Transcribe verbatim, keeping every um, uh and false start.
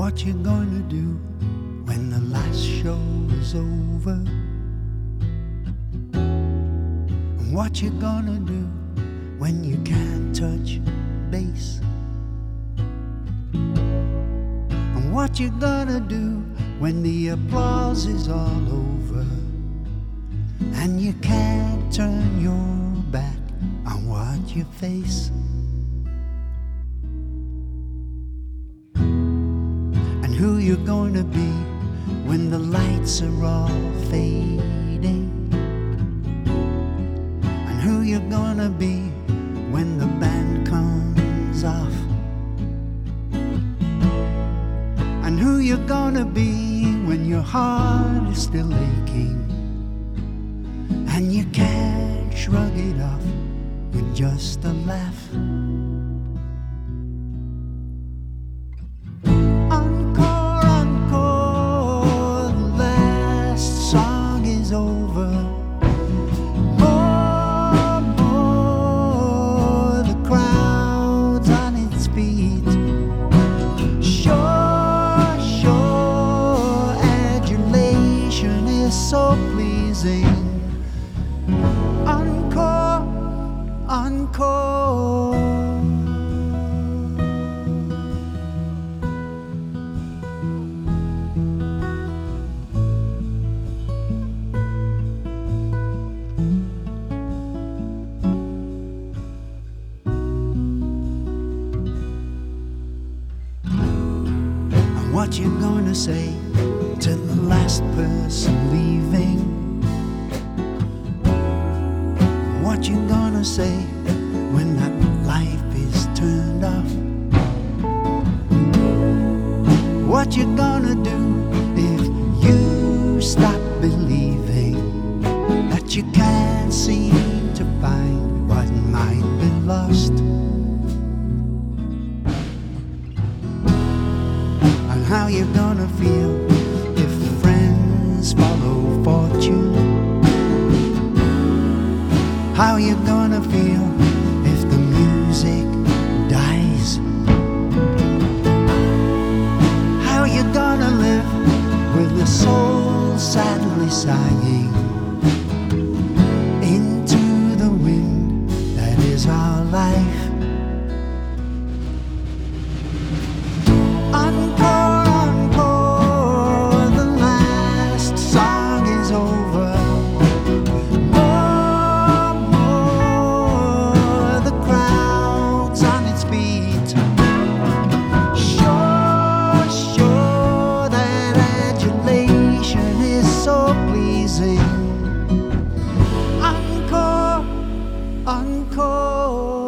What you gonna do when the last show is over? And what you gonna do when you can't touch base? And what you gonna do when the applause is all over and you can't turn your back on what you face? Who you're gonna be when the lights are all fading, and who you're gonna be when the band comes off, and who you're gonna be when your heart is still aching and you can't shrug it off with just a laugh. Over. More, more, the crowd's on its feet. Sure, sure, adulation is so pleasing. Encore, encore. What you gonna say to the last person leaving? What you gonna say when that life is turned off? What you gonna do if you stop believing that you can't seem to find what might be lost? How you gonna feel if friends follow fortune? How you gonna feel if the music dies? How you gonna live with the soul sadly sighing into the wind that is our life? Encore. Encore, encore.